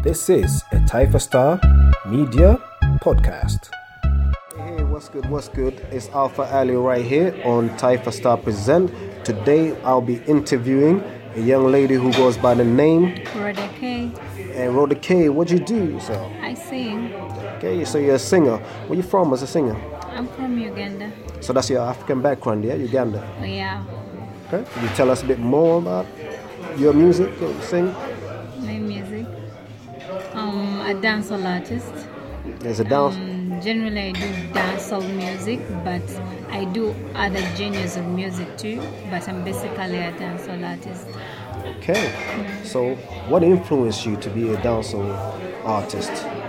This is a Taifa Star Media podcast. Hey, what's good? It's Alpha Ali right here on Taifa Star Present. Today I'll be interviewing a young lady who goes by the name Rhoda K. And Rhoda K, what do you do? I sing. Okay, so you're a singer. Where you from as a singer? I'm from Uganda. So that's your African background, yeah? Uganda. Yeah. Okay. Can you tell us a bit more about your music? What you sing? My music. A dancehall artist. There's a dance. Generally I do dancehall music, but I do other genres of music too. But I'm basically a dancehall artist. Okay. So what influenced you to be a dancehall artist?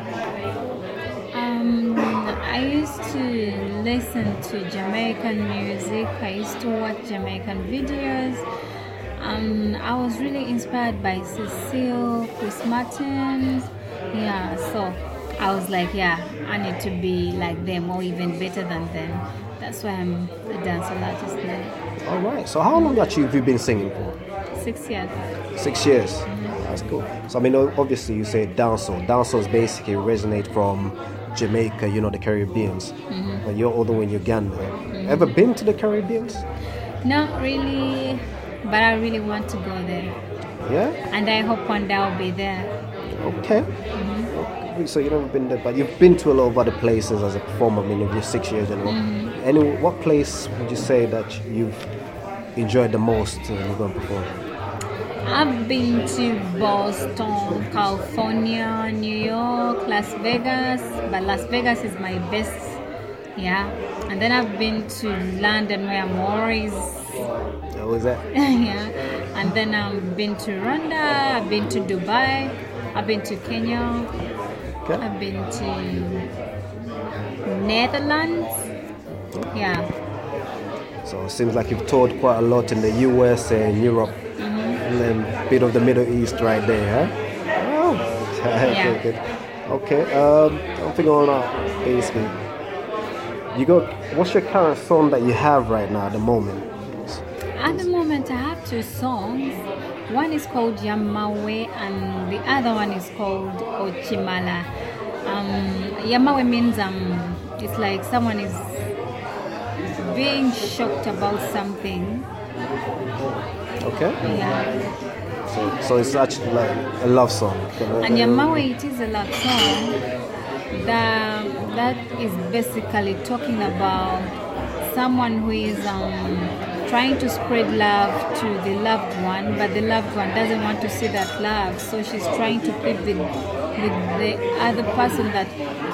I used to listen to Jamaican music. I used to watch Jamaican videos. I was really inspired by Cecile, Chris Martin. Yeah, so I was like, I need to be like them or even better than them. That's why I'm a dancehall artist now. All right. So how long have you been singing for? 6 years. 6 years. That's cool. So I mean, obviously you say dancehall. Dancehall basically resonate from Jamaica, the Caribbeans. But you're all the way in Uganda. Ever been to the Caribbeans? Not really, but I really want to go there. Yeah? And I hope one day I'll be there. Okay. So you've never been there, but you've been to a lot of other places as a performer. I mean, of your 6 years and all. What place would you say that you've enjoyed the most when you go and perform? I've been to Boston, California, New York, Las Vegas, but Las Vegas is my best, And then I've been to London where I'm always. How was that? Yeah. And then I've been to Rwanda, I've been to Dubai, I've been to Kenya, Okay. I've been to Netherlands, So it seems like you've toured quite a lot in the US and Europe, and then a bit of the Middle East right there, huh? Oh, Yeah. good. Okay, something on basically. What's your current song that you have right now at the moment? At the moment, I have 2 songs. One is called Yamawe and the other one is called Ochimala. Yamawe means it's like someone is being shocked about something. Okay. Yeah. So it's actually like a love song. And Yamawe, it is a love song that is basically talking about someone who is trying to spread love to the loved one, but the loved one doesn't want to see that love, so she's trying to plead with the other person that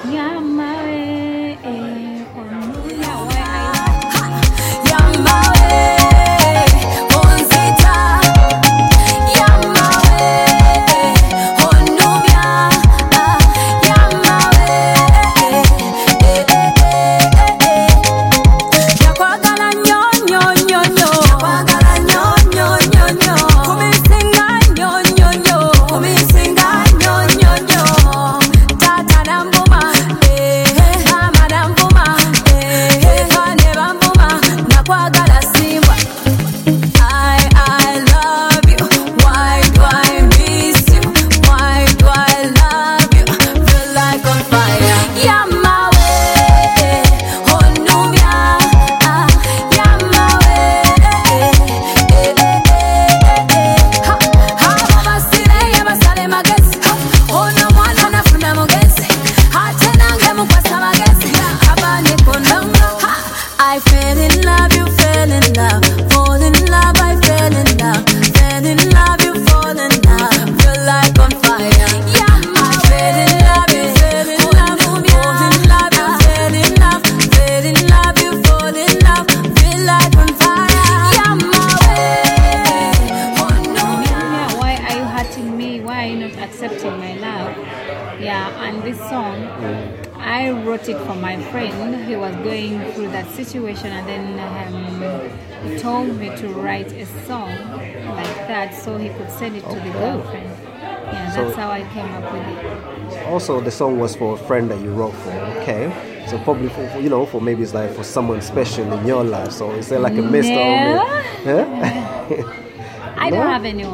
and this song, I wrote it for my friend. He was going through that situation, and then he told me to write a song like that so he could send it to the girlfriend. Yeah, that's how I came up with it. Also, the song was for a friend that you wrote for. Okay, so probably for maybe it's like for someone special in your life. So is there like a Mr. No. Huh? I don't have anyone.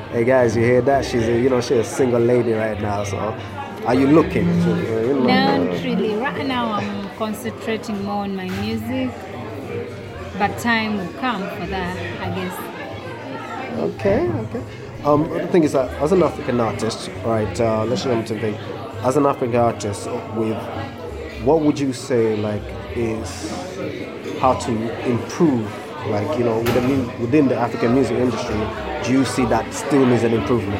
Hey guys, you hear that? She's a single lady right now. So, are you looking? Not really. Right now, I'm concentrating more on my music, but time will come for that, I guess. Okay. The thing is that as an African artist, right? Let's show them something. As an African artist, what would you say is how to improve, within the African music industry? Do you see that still needs an improvement?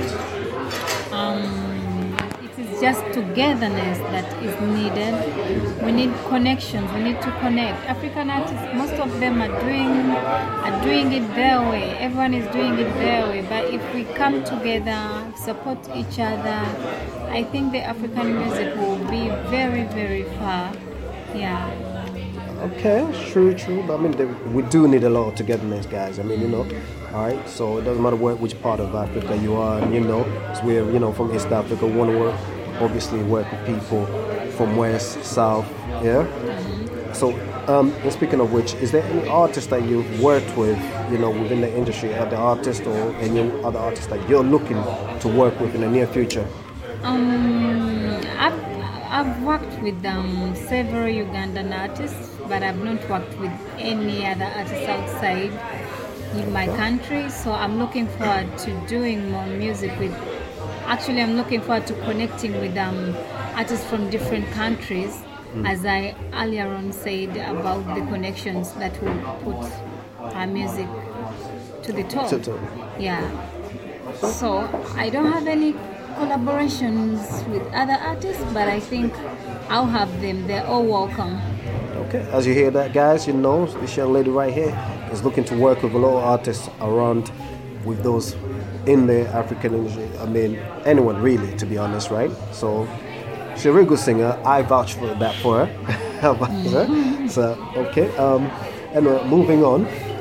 It is just togetherness that is needed. We need connections. We need to connect. African artists, most of them are doing it their way. Everyone is doing it their way. But if we come together, support each other, I think the African music will be very, very far. Yeah. Okay, true. But we do need a lot of togetherness, guys. All right. So it doesn't matter which part of Africa you are, because we're from East Africa. We want to obviously work with people from West, South. Yeah. Mm-hmm. So, and speaking of which, is there any artist that you've worked with, within the industry, other artists or any other artists that you're looking to work with in the near future? I've worked with several Ugandan artists, but I've not worked with any other artists outside in my country. So I'm looking forward to doing more music with. Actually, I'm looking forward to connecting with artists from different countries, as I earlier on said about the connections that will put our music to the top. Yeah. So I don't have any collaborations with other artists, but I think I'll have them. They're all welcome. Okay, as you hear that, guys, this young lady right here is looking to work with a lot of artists around with those in the African industry. Anyone really, to be honest, right? So she's a very good singer. I vouch for that for her. How about her? So okay. Anyway, moving on.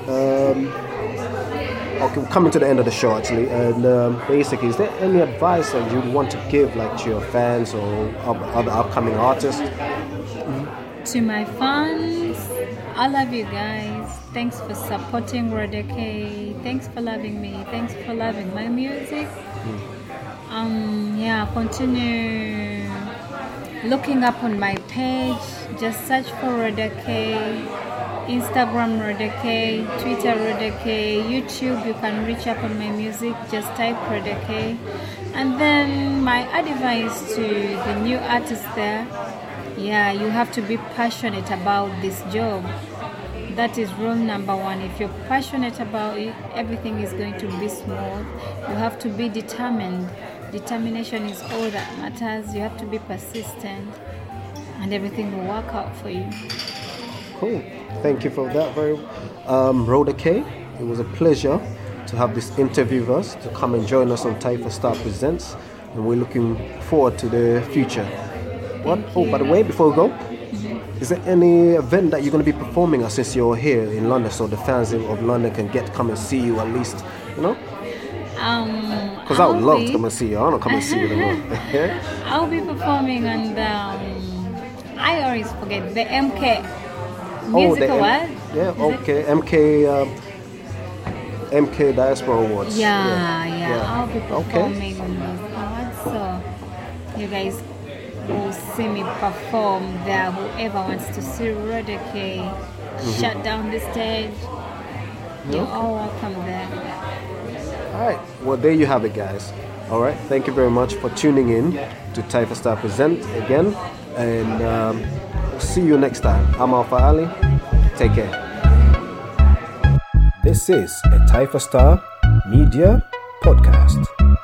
Okay, we're coming to the end of the show actually, and basically, is there any advice that you want to give, to your fans or other upcoming artists? To my fans, I love you guys. Thanks for supporting Rhoda K. Thanks for loving me. Thanks for loving my music. Continue looking up on my page. Just search for Rhoda K. Instagram Rhoda K, Twitter Rhoda K, YouTube, you can reach up on my music, just type Rhoda K. And then my advice to the new artists there, you have to be passionate about this job. That is rule number one. If you're passionate about it, everything is going to be smooth. You have to be determined. Determination is all that matters. You have to be persistent and everything will work out for you. Cool. Thank you for that. Rhoda K. It was a pleasure to have this interview with us, to come and join us on Taifa Star Presents, and we're looking forward to the future. By the way, before we go, is there any event that you're going to be performing at since you're here in London, so the fans of London can come and see you at least, Because I would love to come and see you. I want to come and see you anymore. I'll be performing on I always forget the MK. Music Awards? Yeah, okay. MK Diaspora Awards. Yeah. I'll be performing on those awards. So you guys will see me perform there. Whoever wants to see Rhoda K shut down the stage, you're all welcome there. Alright, well there you have it, guys. Alright, thank you very much for tuning in to Taifa Star Present again, and see you next time. I'm Alpha Ali. Take care. This is a Taifa Star Media Podcast.